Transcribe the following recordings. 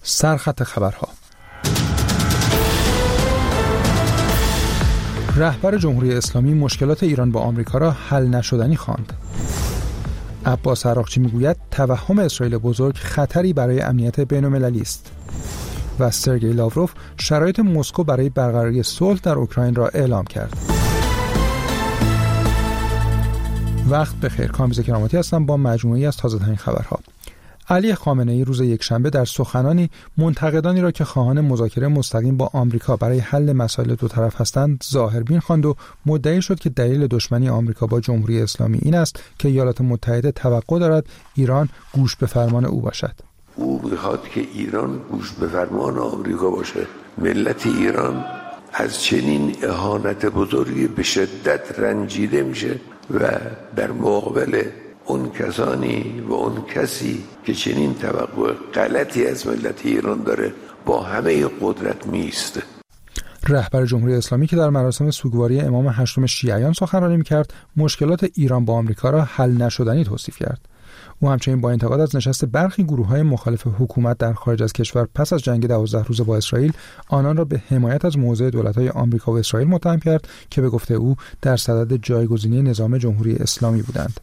سرخط خبرها. رهبر جمهوری اسلامی مشکلات ایران با آمریکا را حل نشدنی خواند. عباس عراقچی میگوید توهم اسرائیل بزرگ خطری برای امنیت بین‌المللی است. و سرگئی لاوروف شرایط مسکو برای برقراری صلح در اوکراین را اعلام کرد. وقت بخیر، کامبیز کراماتی هستم با مجموعه‌ای از تازه‌ترین خبرها. علی خامنه‌ای روز یکشنبه در سخنانی منتقدانی را که خواهان مذاکره مستقیم با آمریکا برای حل مسائل دو طرف هستند ظاهربین خواند و مدعی شد که دلیل دشمنی آمریکا با جمهوری اسلامی این است که ایالات متحده توقع دارد ایران گوش به فرمان او باشد. او می‌خواد که ایران گوش به فرمان آمریکا باشه. ملت ایران از چنین اهانت بزرگی به شدت رنجیده میشه و در مقابل اون کسانی و اون کسی که چنین توقع غلطی از ملت ایران داره با همه قدرت میسته. رهبر جمهوری اسلامی که در مراسم سوگواری امام هشتم شیعیان سخنرانی می‌کرد، مشکلات ایران با آمریکا را حل نشدنی توصیف کرد. او همچنین با انتقاد از نشست برخی گروه‌های مخالف حکومت در خارج از کشور پس از جنگ 12 روزه با اسرائیل، آنان را به حمایت از موضع دولت‌های آمریکا و اسرائیل متهم کرد که به گفته او در صدد جایگزینی نظام جمهوری اسلامی بودند.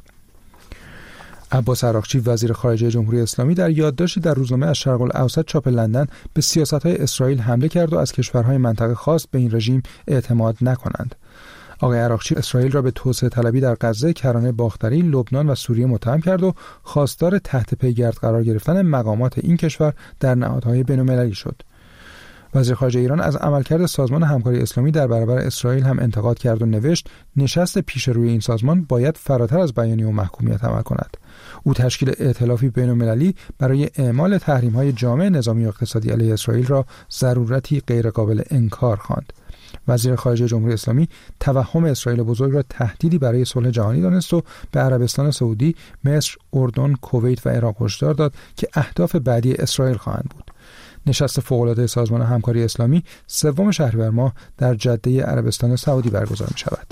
عباس عراقچی وزیر خارجه جمهوری اسلامی در یادداشتی در روزنامه الشرق الاوسط چاپ لندن به سیاست‌های اسرائیل حمله کرد و از کشورهای منطقه خواست به این رژیم اعتماد نکنند. آقای عراقچی اسرائیل را به توسعه طلبی در غزه، کرانه باختری، لبنان و سوریه متهم کرد و خواستار تحت پیگرد قرار گرفتن مقامات این کشور در نهادهای بین‌المللی شد. وزیر خارجه ایران از عملکرد سازمان همکاری اسلامی در برابر اسرائیل هم انتقاد کرد و نوشت نشست پیش روی این سازمان باید فراتر از بیانیه و محکومیت عمل کند. او تشکیل ائتلافی بین‌المللی برای اعمال تحریم‌های جامع نظامی و اقتصادی علیه اسرائیل را ضرورتی غیرقابل انکار خواند. وزیر خارجه جمهوری اسلامی توهم اسرائیل بزرگ را تهدیدی برای صلح جهانی دانست و به عربستان سعودی، مصر، اردن، کویت و عراق هشدار داد که اهداف بعدی اسرائیل خواهند بود. نشست فوق‌العاده سازمان همکاری اسلامی 3 شهریور ماه در جده عربستان سعودی برگزار می‌شود.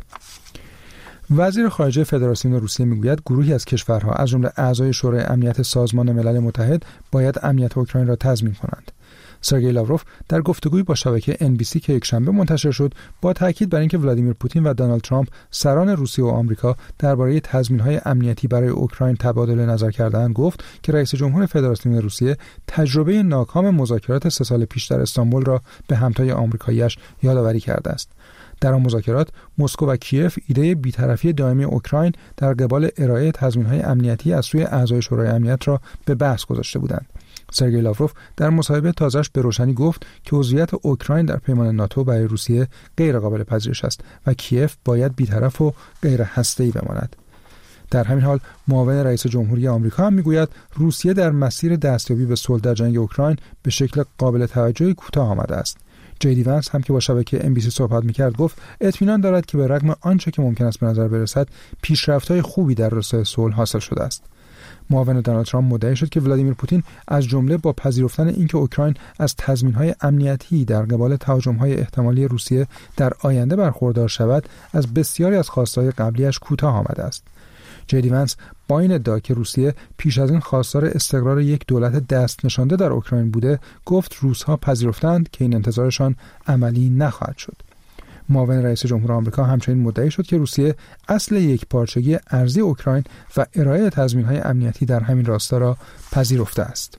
وزیر خارجه فدراسیون روسیه میگوید گروهی از کشورها از جمله اعضای شورای امنیت سازمان ملل متحد باید امنیت اوکراین را تضمین کنند. سرگئی لاوروف در گفتگویی با شبکه NBC که یکشنبه منتشر شد با تاکید بر اینکه ولادیمیر پوتین و دونالد ترامپ سران روسیه و آمریکا درباره تضمین‌های امنیتی برای اوکراین تبادل نظر کردند، گفت که رئیس جمهور فدراسیون روسیه تجربه ناکام مذاکرات 3 سال پیش در استانبول را به همتای آمریکایی‌اش یادآوری کرده است. در آن مذاکرات مسکو و کیف ایده بی‌طرفی دائمی اوکراین در قبال ارائه تضمین‌های امنیتی از سوی اعضای شورای امنیت را به بحث گذاشته بودند. سرگئی لاوروف در مصاحبه تازه‌اش به روشنی گفت که عضویت اوکراین در پیمان ناتو برای روسیه غیر قابل پذیرش است و کیف باید بی‌طرف و غیر هسته‌ای بماند. در همین حال معاون رئیس جمهوری آمریکا هم میگوید روسیه در مسیر دستیابی به صلح در جنگ اوکراین به شکل قابل توجهی کوتاه آمده است. جی دی ونس هم که با شبکه NBC صحبت می‌کرد گفت اطمینان دارد که به رغم آنچه که ممکن است به نظر برسد پیشرفت‌های خوبی در راستای صلح حاصل شده است. معاون دونالد ترامپ مدعی شد که ولادیمیر پوتین از جمله با پذیرفتن اینکه اوکراین از تضمین‌های امنیتی در قبال تهاجم‌های احتمالی روسیه در آینده برخوردار شود، از بسیاری از خواست‌های قبلی‌اش کوتاه آمده است. جی دی ونس با این ادعا که روسیه پیش از این خواستار استقرار یک دولت دست نشانده در اوکراین بوده، گفت روس‌ها پذیرفتند که این انتظارشان عملی نخواهد شد. معاون رئیس جمهور آمریکا همچنین مدعی شد که روسیه اصل یکپارچگی ارضی اوکراین و ارائه تضمین‌های امنیتی در همین راستا را پذیرفته است.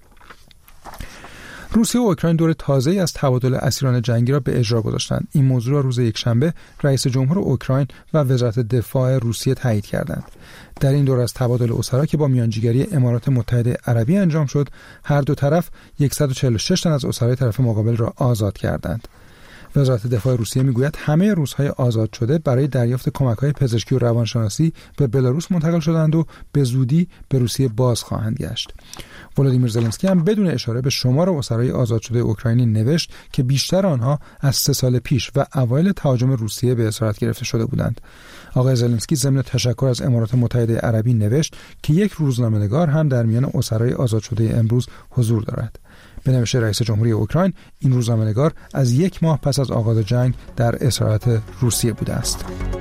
روسیه و اوکراین دور تازه‌ای از تبادل اسیران جنگی را به اجرا گذاشتند. این موضوع را روز یکشنبه رئیس جمهور اوکراین و وزارت دفاع روسیه تایید کردند. در این دور از تبادل اسرا که با میانجیگری امارات متحده عربی انجام شد، هر دو طرف 146 تن از اسرای طرف مقابل را آزاد کردند. وزارت دفاع روسیه میگوید همه روس‌های آزاد شده برای دریافت کمک‌های پزشکی و روانشناسی به بلاروس منتقل شدند و به زودی به روسیه باز خواهند گشت. ولادیمیر زلنسکی هم بدون اشاره به شمار اسرای آزاد شده اوکراینی نوشت که بیشتر آنها از 3 سال پیش و اوایل تهاجم روسیه به اسارت گرفته شده بودند. آقای زلنسکی ضمن تشکر از امارات متحده عربی نوشت که یک روزنامه‌نگار هم در میان اسرای آزاد شده امروز حضور دارد. به نوشته رئیس جمهوری اوکراین، این روزنامه‌نگار از 1 ماه پس از آغاز جنگ در اسارت روسیه بوده است.